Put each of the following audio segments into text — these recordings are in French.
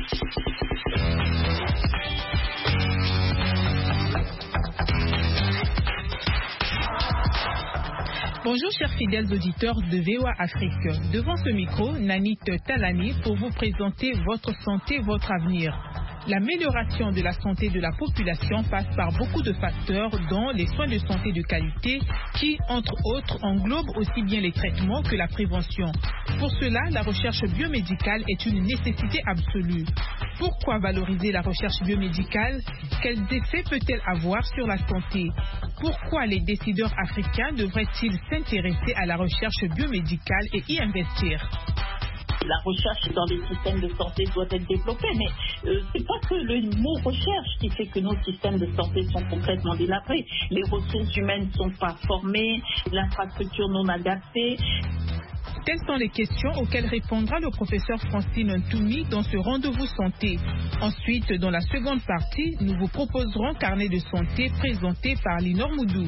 Bonjour chers fidèles auditeurs de VOA Afrique. Devant ce micro, Nanit Talani pour vous présenter Votre santé, votre avenir. L'amélioration de la santé de la population passe par beaucoup de facteurs, dont les soins de santé de qualité qui, entre autres, englobent aussi bien les traitements que la prévention. Pour cela, la recherche biomédicale est une nécessité absolue. Pourquoi valoriser la recherche biomédicale? Quels effets peut-elle avoir sur la santé? Pourquoi les décideurs africains devraient-ils s'intéresser à la recherche biomédicale et y investir? La recherche dans les systèmes de santé doit être développée, mais c'est pas que le mot recherche qui fait que nos systèmes de santé sont complètement délabrés. Les ressources humaines ne sont pas formées, l'infrastructure non adaptée. Telles sont les questions auxquelles répondra le professeur Francine Ntoumi dans ce rendez-vous santé. Ensuite, dans la seconde partie, nous vous proposerons Carnet de santé présenté par Linor Moudou.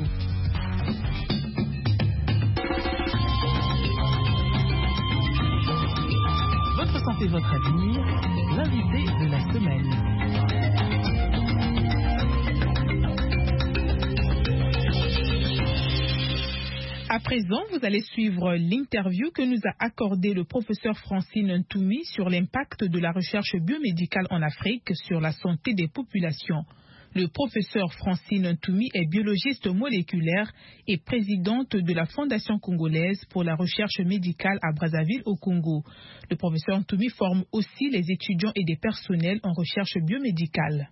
Votre santé, votre avenir, l'invité de la semaine. À présent, vous allez suivre l'interview que nous a accordé le professeur Francine Ntoumi sur l'impact de la recherche biomédicale en Afrique sur la santé des populations. Le professeur Francine Ntoumi est biologiste moléculaire et présidente de la Fondation congolaise pour la recherche médicale à Brazzaville au Congo. Le professeur Ntoumi forme aussi les étudiants et des personnels en recherche biomédicale.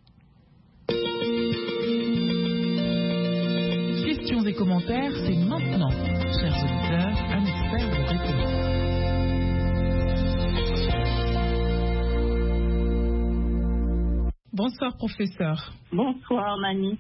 Questions et commentaires, c'est maintenant. Chers auditeurs, un expert de réponse. Bonsoir professeur. Bonsoir Nanit.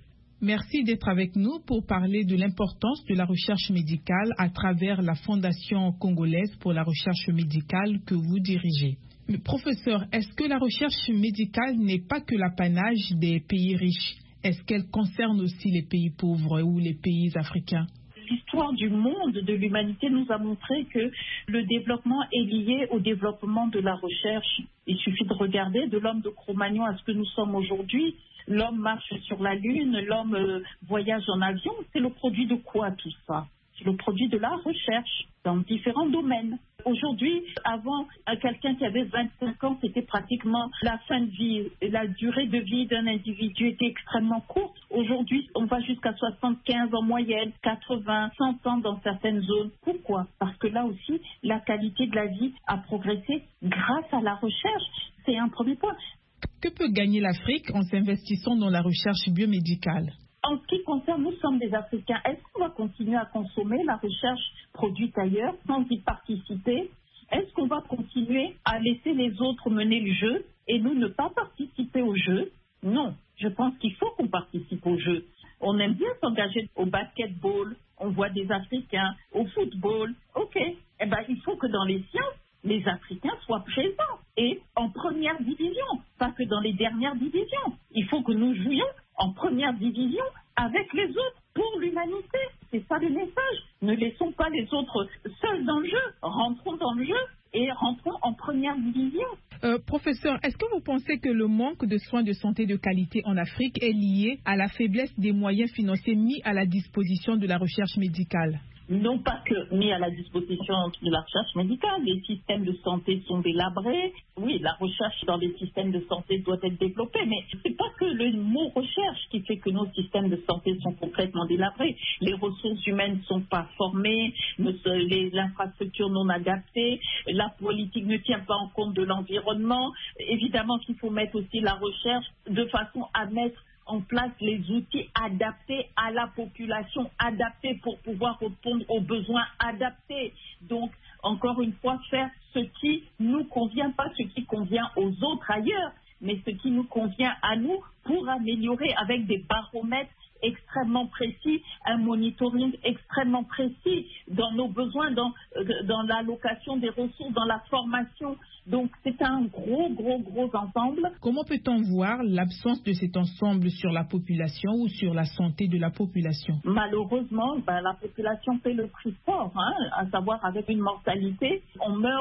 Merci d'être avec nous pour parler de l'importance de la recherche médicale à travers la Fondation congolaise pour la recherche médicale que vous dirigez. Mais professeur, est-ce que la recherche médicale n'est pas que l'apanage des pays riches? Est-ce qu'elle concerne aussi les pays pauvres ou les pays africains? L'histoire du monde, de l'humanité, nous a montré que le développement est lié au développement de la recherche. Il suffit de regarder de l'homme de Cro-Magnon à ce que nous sommes aujourd'hui. L'homme marche sur la Lune, l'homme voyage en avion. C'est le produit de quoi tout ça? C'est le produit de la recherche dans différents domaines. Aujourd'hui, avant, quelqu'un qui avait 25 ans, c'était pratiquement la fin de vie. La durée de vie d'un individu était extrêmement courte. Aujourd'hui, on va jusqu'à 75 en moyenne, 80, 100 ans dans certaines zones. Pourquoi? Parce que là aussi, la qualité de la vie a progressé grâce à la recherche. C'est un premier point. Que peut gagner l'Afrique en s'investissant dans la recherche biomédicale? En ce qui concerne, nous sommes des Africains. Est-ce qu'on va continuer à consommer la recherche produite ailleurs sans y participer? Est-ce qu'on va continuer à laisser les autres mener le jeu et nous ne pas participer au jeu? Non, je pense qu'il faut qu'on participe au jeu. On aime bien s'engager au basketball, on voit des Africains, au football. Ok, eh ben, il faut que dans les sciences, les Africains soient présents et en première division, pas que dans les dernières divisions. Il faut que nous jouions en première division avec les autres pour l'humanité. C'est ça le message. Ne laissons pas les autres seuls dans le jeu. Rentrons dans le jeu et rentrons en première division. Professeur, est-ce que vous pensez que le manque de soins de santé de qualité en Afrique est lié à la faiblesse des moyens financiers mis à la disposition de la recherche médicale? Non pas que mis à la disposition de la recherche médicale, les systèmes de santé sont délabrés. Oui, la recherche dans les systèmes de santé doit être développée, mais c'est pas que le mot recherche qui fait que nos systèmes de santé sont complètement délabrés. Les ressources humaines ne sont pas formées, l'infrastructure non adaptée, la politique ne tient pas en compte de l'environnement. Évidemment qu'il faut mettre aussi la recherche de façon à mettre en place les outils adaptés à la population, adaptés pour pouvoir répondre aux besoins adaptés. Donc, encore une fois, faire ce qui nous convient, pas ce qui convient aux autres ailleurs, mais ce qui nous convient à nous pour améliorer avec des baromètres extrêmement précis, un monitoring extrêmement précis dans nos besoins, dans l'allocation des ressources, dans la formation. Donc c'est un gros ensemble. Comment peut-on voir l'absence de cet ensemble sur la population ou sur la santé de la population? Malheureusement, la population paie le prix fort, à savoir avec une mortalité. On meurt